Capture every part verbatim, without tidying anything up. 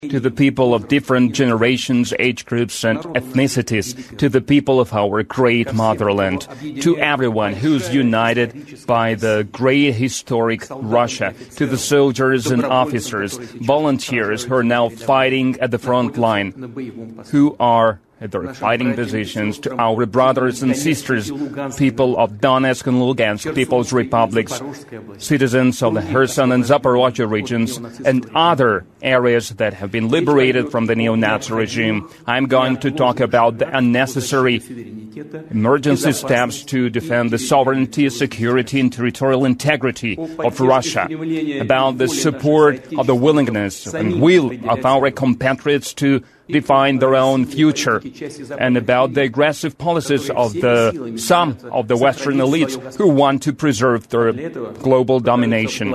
to the people of different generations, age groups, and ethnicities, to the people of our great motherland, to everyone who's united by the great historic Russia, to the soldiers and officers, volunteers who are now fighting at the front line, who are at their fighting positions, to our brothers and sisters, people of Donetsk and Lugansk People's Republics, citizens of the Kherson and Zaporozhye regions, and other areas that have been liberated from the neo-Nazi regime. I'm going to talk about the unnecessary emergency steps to defend the sovereignty, security, and territorial integrity of Russia, about the support of the willingness and will of our compatriots to define their own future, and about the aggressive policies of the some of the Western elites who want to preserve their global domination.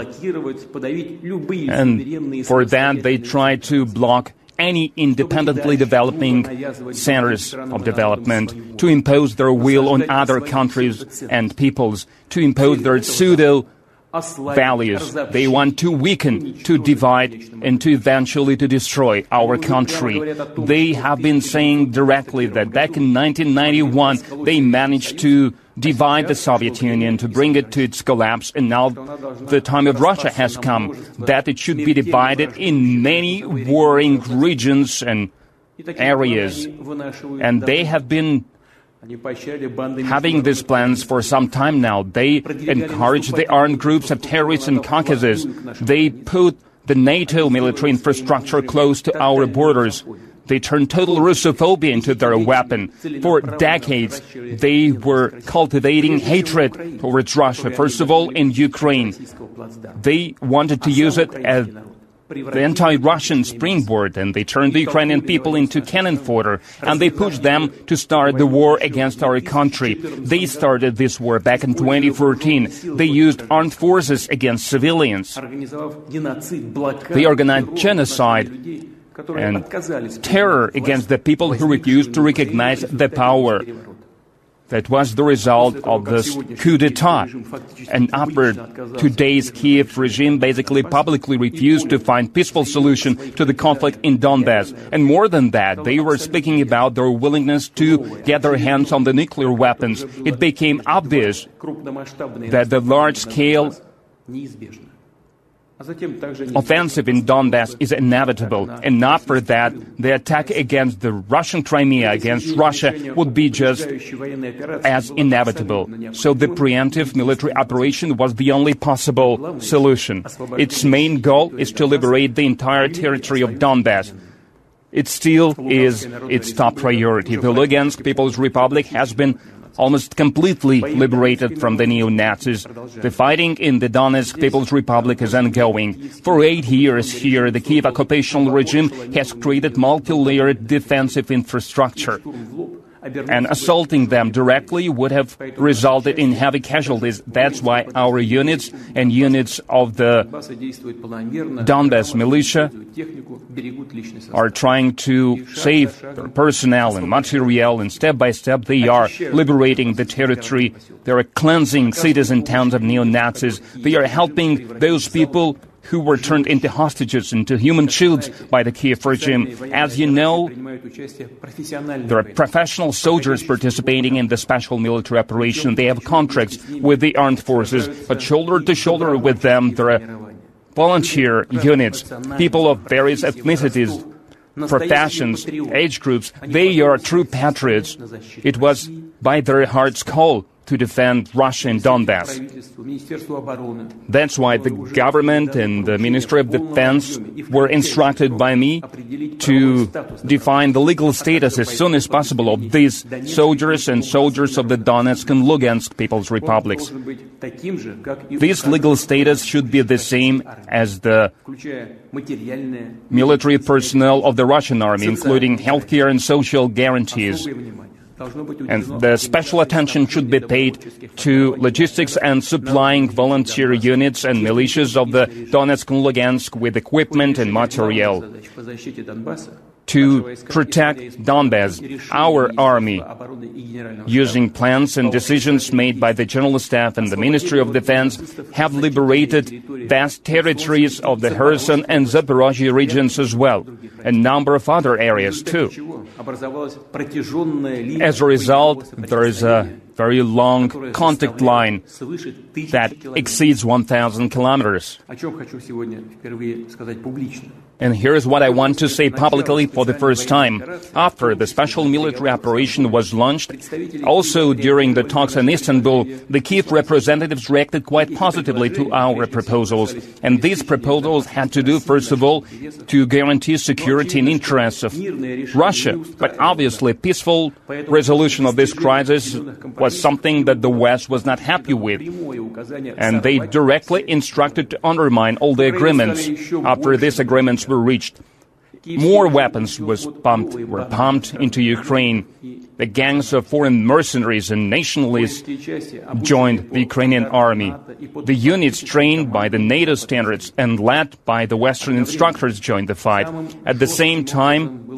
And for that, they try to block any independently developing centers of development, to impose their will on other countries and peoples, to impose their pseudo values. They want to weaken, to divide, and to eventually to destroy our country. They have been saying directly that back in nineteen ninety-one they managed to divide the Soviet Union, to bring it to its collapse, and now the time of Russia has come, that it should be divided in many warring regions and areas. And they have been having these plans for some time now. They encourage the armed groups of terrorists in Caucasus. They put the NATO military infrastructure close to our borders. They turned total Russophobia into their weapon. For decades, they were cultivating hatred towards Russia, first of all in Ukraine. They wanted to use it as the anti-Russian springboard, and they turned the Ukrainian people into cannon fodder, and they pushed them to start the war against our country. They started this war back in twenty fourteen. They used armed forces against civilians. They organized genocide and terror against the people who refused to recognize the power. That was the result of this coup d'etat. And after two days, Kiev regime basically publicly refused to find peaceful solution to the conflict in Donbass. And more than that, they were speaking about their willingness to get their hands on the nuclear weapons. It became obvious that the large-scale offensive in Donbass is inevitable, and not for that, the attack against the Russian Crimea, against Russia, would be just as inevitable. So the preemptive military operation was the only possible solution. Its main goal is to liberate the entire territory of Donbass. It still is its top priority. The Lugansk People's Republic has been almost completely liberated from the neo-Nazis. The fighting in the Donetsk People's Republic is ongoing. For eight years here, the Kiev occupational regime has created multi-layered defensive infrastructure. And assaulting them directly would have resulted in heavy casualties. That's why our units and units of the Donbass militia are trying to save their personnel and material, and step by step they are liberating the territory. They are cleansing cities and towns of neo-Nazis. They are helping those people who were turned into hostages, into human shields by the Kiev regime. As you know, there are professional soldiers participating in the special military operation. They have contracts with the armed forces, but shoulder to shoulder with them, there are volunteer units, people of various ethnicities, professions, age groups. They are true patriots. It was by their heart's call to defend Russia and Donbass. That's why the government and the Ministry of Defense were instructed by me to define the legal status as soon as possible of these soldiers and soldiers of the Donetsk and Lugansk People's Republics. This legal status should be the same as the military personnel of the Russian army, including healthcare and social guarantees. And the special attention should be paid to logistics and supplying volunteer units and militias of the Donetsk and Lugansk with equipment and material. to protect Donbass. Our army, using plans and decisions made by the General Staff and the Ministry of Defense, have liberated vast territories of the Kherson and Zaporozhye regions as well, a number of other areas too. As a result, there is a very long contact line that exceeds one thousand kilometers. And here is what I want to say publicly for the first time. After the special military operation was launched, also during the talks in Istanbul, the Kyiv representatives reacted quite positively to our proposals. And these proposals had to do, first of all, to guarantee security and interests of Russia. But obviously, peaceful resolution of this crisis was something that the West was not happy with. And they directly instructed to undermine all the agreements after these agreements were reached. More weapons was pumped, were pumped into Ukraine. The gangs of foreign mercenaries and nationalists joined the Ukrainian army. The units trained by the NATO standards and led by the Western instructors joined the fight. At the same time,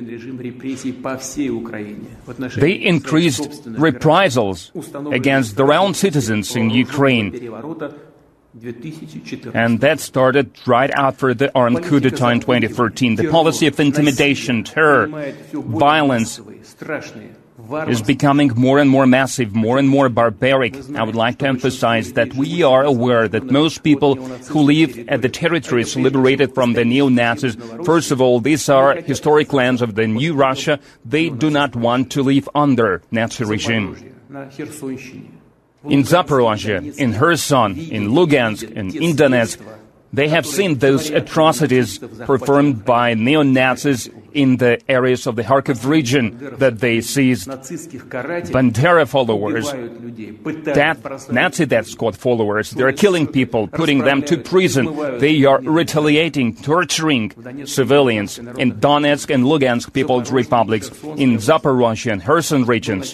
they increased reprisals against their own citizens in Ukraine. And that started right after the armed coup d'etat in twenty thirteen. The policy of intimidation, terror, violence is becoming more and more massive, more and more barbaric. I would like to emphasize that we are aware that most people who live at the territories liberated from the neo-Nazis, first of all, these are historic lands of the new Russia. They do not want to live under Nazi regime. In Zaporozhye, in Kherson, in Lugansk, and in Donetsk, they have seen those atrocities performed by neo-Nazis in the areas of the Kharkiv region that they seized. Bandera followers, death, Nazi death squad followers, they're killing people, putting them to prison. They are retaliating, torturing civilians in Donetsk and Lugansk People's Republics, in Zaporozhye and Kherson regions.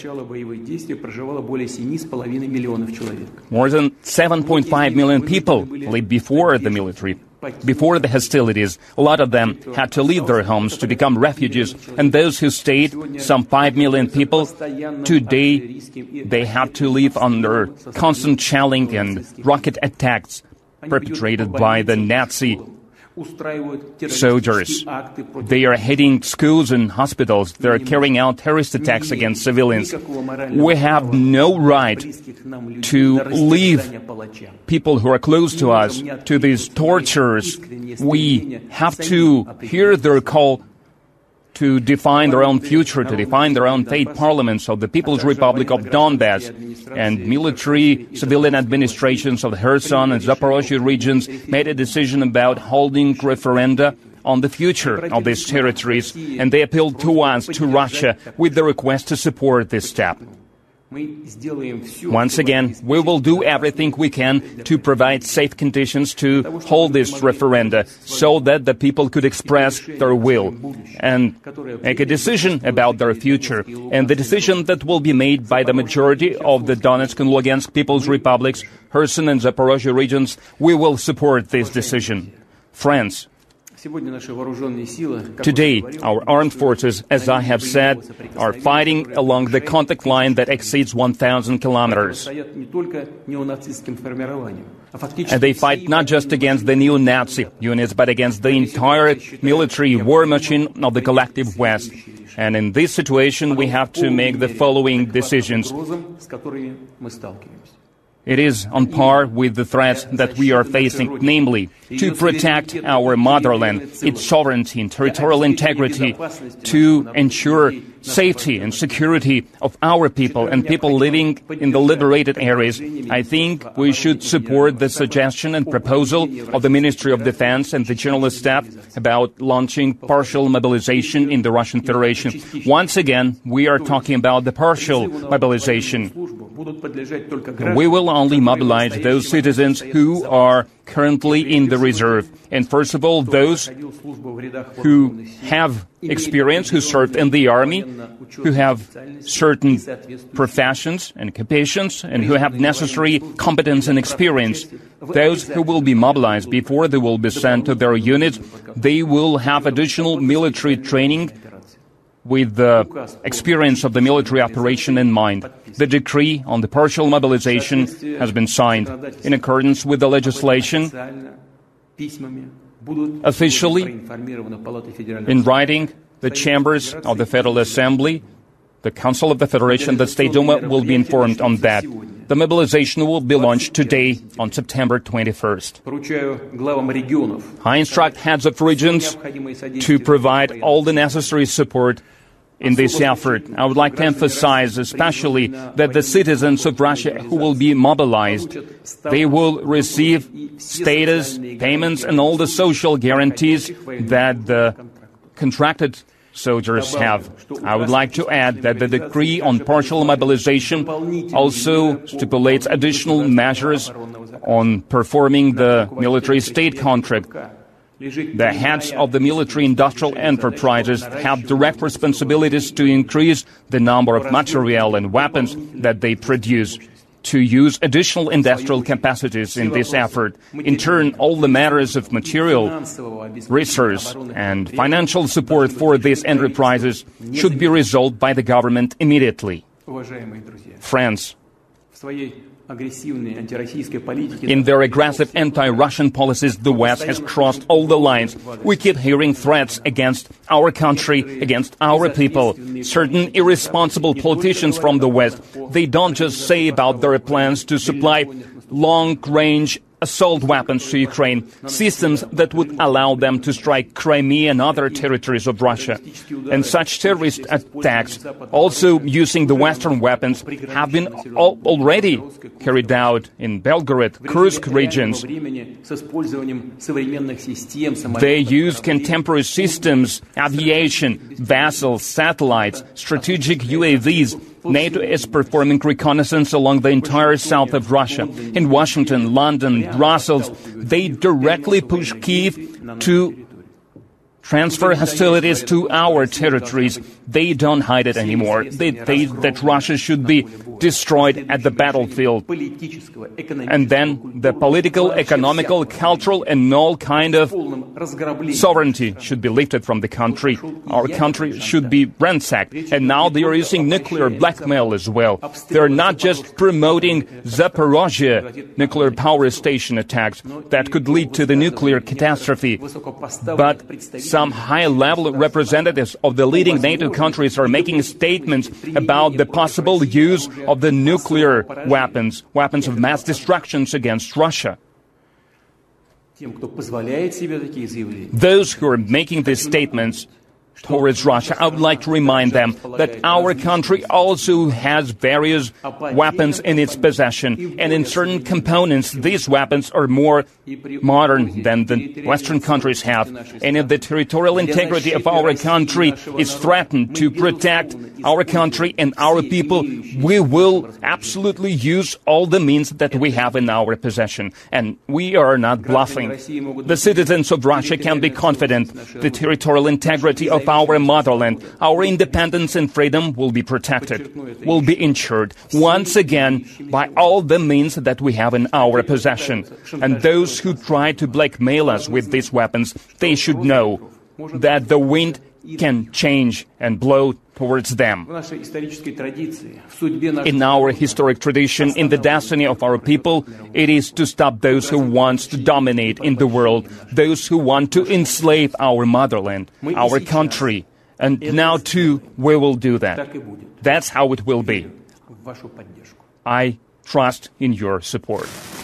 More than seven point five million people lived before the military. Before the hostilities, a lot of them had to leave their homes to become refugees, and those who stayed, some five million people, today they have to live under constant shelling and rocket attacks perpetrated by the Nazi soldiers. They are hitting schools and hospitals. They are carrying out terrorist attacks against civilians. We have no right to leave people who are close to us to these tortures. We have to hear their call to define their own future, to define their own fate. Parliaments of the People's Republic of Donbass and military civilian administrations of the Kherson and Zaporozhye regions made a decision about holding referenda on the future of these territories, and they appealed to us, to Russia, with the request to support this step. Once again, we will do everything we can to provide safe conditions to hold this referenda so that the people could express their will and make a decision about their future. And the decision that will be made by the majority of the Donetsk and Lugansk People's Republics, Kherson and Zaporozhye regions, we will support this decision. Friends, today, our armed forces, as I have said, are fighting along the contact line that exceeds one thousand kilometers. And they fight not just against the neo-Nazi units, but against the entire military war machine of the collective West. And in this situation, we have to make the following decisions. It is on par with the threats that we are facing, namely, to protect our motherland, its sovereignty and territorial integrity, to ensure safety and security of our people and people living in the liberated areas. I think we should support the suggestion and proposal of the Ministry of Defense and the General Staff about launching partial mobilization in the Russian Federation. Once again, we are talking about the partial mobilization. We will only mobilize those citizens who are currently in the reserve. And first of all, those who have experience, who served in the army, who have certain professions and occupations, and who have necessary competence and experience. Those who will be mobilized before they will be sent to their units, they will have additional military training with the experience of the military operation in mind. The decree on the partial mobilization has been signed in accordance with the legislation. Officially, in writing, the chambers of the Federal Assembly, the Council of the Federation, the State Duma will be informed on that. The mobilization will be launched today on September twenty-first. I instruct heads of regions to provide all the necessary support in this effort. I would like to emphasize especially that the citizens of Russia who will be mobilized, they will receive status, payments, and all the social guarantees that the contracted soldiers have. I would like to add that the decree on partial mobilization also stipulates additional measures on performing the military state contract. The heads of the military industrial enterprises have direct responsibilities to increase the number of material and weapons that they produce, to use additional industrial capacities in this effort. In turn, all the matters of material, resource, and financial support for these enterprises should be resolved by the government immediately. Friends, in their aggressive anti-Russian policies, the West has crossed all the lines. We keep hearing threats against our country, against our people. Certain irresponsible politicians from the West, they don't just say about their plans to supply long-range assault weapons to Ukraine, systems that would allow them to strike Crimea and other territories of Russia. And such terrorist attacks, also using the Western weapons, have been al- already carried out in Belgorod, Kursk regions. They use contemporary systems, aviation, vessels, satellites, strategic U A Vs. NATO is performing reconnaissance along the entire south of Russia. In Washington, London, Brussels, they directly push Kyiv to transfer hostilities to our territories. They don't hide it anymore. They say that Russia should be destroyed at the battlefield. And then the political, economical, cultural, and all kind of sovereignty should be lifted from the country. Our country should be ransacked. And now they are using nuclear blackmail as well. They're not just promoting Zaporozhye nuclear power station attacks that could lead to the nuclear catastrophe, but some high-level representatives of the leading NATO countries are making statements about the possible use of the nuclear weapons, weapons of mass destruction against Russia. Those who are making these statements towards Russia, I would like to remind them that our country also has various weapons in its possession, and in certain components, these weapons are more modern than the Western countries have. And if the territorial integrity of our country is threatened, to protect our country and our people, we will absolutely use all the means that we have in our possession. And we are not bluffing. The citizens of Russia can be confident the territorial integrity of our motherland, our independence and freedom will be protected, will be ensured once again by all the means that we have in our possession. And those who try to blackmail us with these weapons, they should know that the wind can change and blow towards them. In our historic tradition, in the destiny of our people, it is to stop those who want to dominate in the world, those who want to enslave our motherland, our country. And now, too, we will do that. That's how it will be. I trust in your support.